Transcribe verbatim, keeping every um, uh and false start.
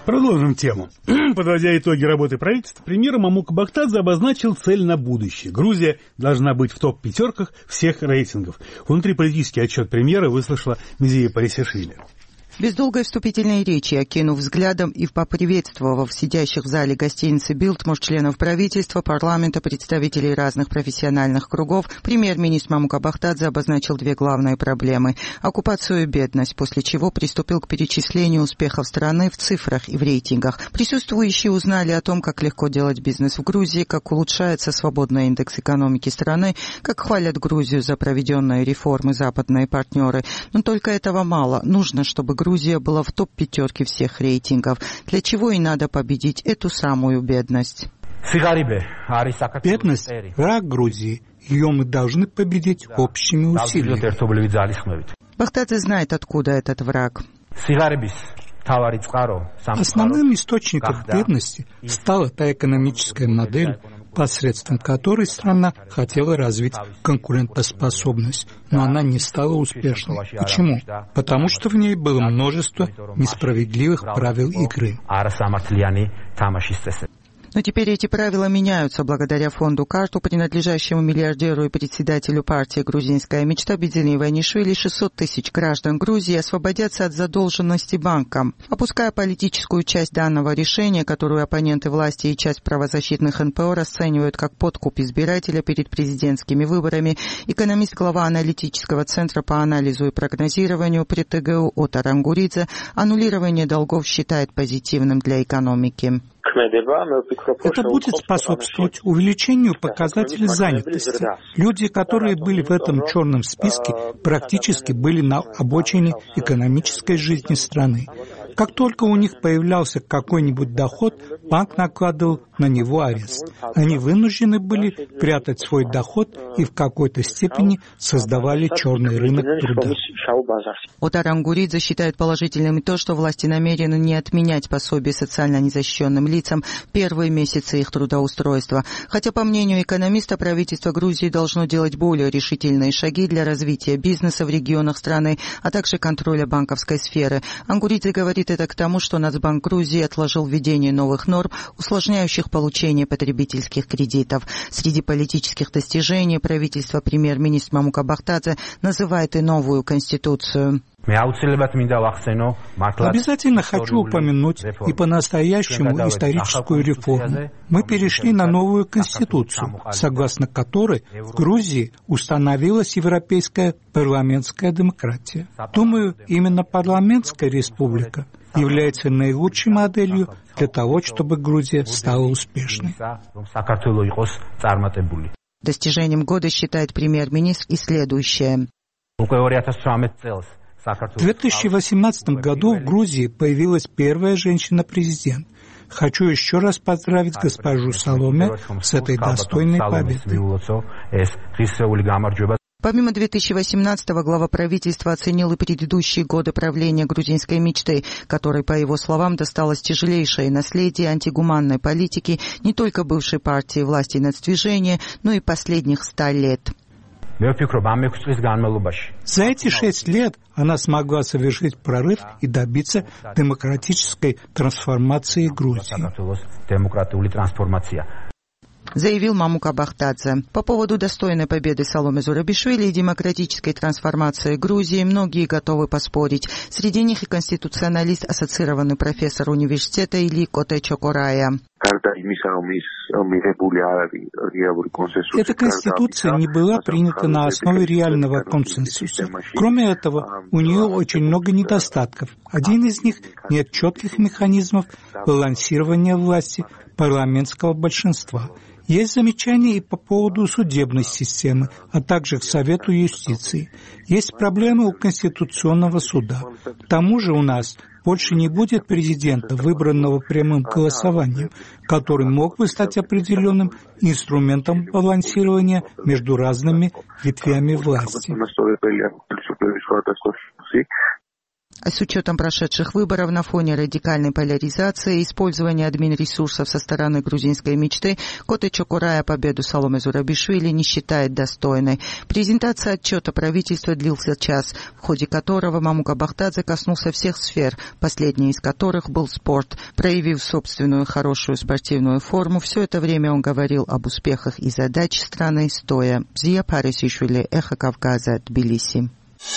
Продолжим тему. Подводя итоги работы правительства, премьер Мамука Бахтадзе обозначил цель на будущее. Грузия должна быть в топ-пятерках всех рейтингов. Внутриполитический отчет премьера выслушала Мизия Парисишвили. Без долгой вступительной речи, окинув взглядом и поприветствовав сидящих в зале гостиницы Билтмош членов правительства, парламента, представителей разных профессиональных кругов, премьер-министр Мамука Бахтадзе обозначил две главные проблемы – оккупацию и бедность, после чего приступил к перечислению успехов страны в цифрах и в рейтингах. Присутствующие узнали о том, как легко делать бизнес в Грузии, как улучшается свободный индекс экономики страны, как хвалят Грузию за проведенные реформы западные партнеры. Но только этого мало. Нужно, чтобы Грузия Грузия была в топ-пятерке всех рейтингов, для чего и надо победить эту самую бедность. Бедность – враг Грузии. Ее мы должны победить общими усилиями. Бахтадзе знает, откуда этот враг. Основным источником бедности стала та экономическая модель, посредством которой страна хотела развить конкурентоспособность, но она не стала успешной. Почему? Потому что в ней было множество несправедливых правил игры. Но теперь эти правила меняются благодаря фонду «Карту», принадлежащему миллиардеру и председателю партии «Грузинская мечта» Бидзине Иванишвили. шестьсот тысяч граждан Грузии освободятся от задолженности банкам. Опуская политическую часть данного решения, которую оппоненты власти и часть правозащитных эн пэ о расценивают как подкуп избирателя перед президентскими выборами, экономист, глава аналитического центра по анализу и прогнозированию при тэ гэ у Отар Ангуридзе аннулирование долгов считает позитивным для экономики. Это будет способствовать увеличению показателей занятости. Люди, которые были в этом черном списке, практически были на обочине экономической жизни страны. Как только у них появлялся какой-нибудь доход, банк накладывал на него арест. Они вынуждены были прятать свой доход и в какой-то степени создавали черный рынок труда. Отар Ангуридзе считает положительным и то, что власти намерены не отменять пособие социально незащищенным лицам в первые месяцы их трудоустройства. Хотя, по мнению экономиста, правительство Грузии должно делать более решительные шаги для развития бизнеса в регионах страны, а также контроля банковской сферы. Ангуридзе говорит это к тому, что Нацбанк Грузии отложил введение новых норм, усложняющих получение потребительских кредитов. Среди политических достижений правительства премьер-министр Мамука Бахтадзе называет и новую конституцию. Обязательно хочу упомянуть и по-настоящему историческую реформу. Мы перешли на новую конституцию, согласно которой в Грузии установилась европейская парламентская демократия. Думаю, именно парламентская республика является наилучшей моделью для того, чтобы Грузия стала успешной. Достижением года считает премьер-министр и следующее. В две тысячи восемнадцатом году в Грузии появилась первая женщина-президент. Хочу еще раз поздравить госпожу Саломе с этой достойной победой. Помимо две тысячи восемнадцатого, глава правительства оценил и предыдущие годы правления грузинской мечты, которой, по его словам, досталось тяжелейшее наследие антигуманной политики не только бывшей партии власти и нацдвижения, но и последних ста лет. За эти шесть лет она смогла совершить прорыв и добиться демократической трансформации Грузии. Заявил Мамука Бахтадзе. По поводу достойной победы Саломе Зурабишвили и демократической трансформации Грузии многие готовы поспорить. Среди них и конституционалист, ассоциированный профессор университета Или Коте Чокорая. Эта конституция не была принята на основе реального консенсуса. Кроме этого, у нее очень много недостатков. Один из них – нет четких механизмов балансирования власти парламентского большинства. Есть замечания и по поводу судебной системы, а также к Совету юстиции. Есть проблемы у Конституционного суда. К тому же у нас больше не будет президента, выбранного прямым голосованием, который мог бы стать определенным инструментом балансирования между разными ветвями власти. А с учетом прошедших выборов на фоне радикальной поляризации и использования админресурсов со стороны грузинской мечты, Коте Чокурая победу Саломе Зурабишвили не считает достойной. Презентация отчета правительства длился час, в ходе которого Мамука Бахтадзе коснулся всех сфер, последний из которых был спорт. Проявив собственную хорошую спортивную форму, все это время он говорил об успехах и задачах страны стоя. Зия Парисишвили, Эхо Кавказа, Тбилиси.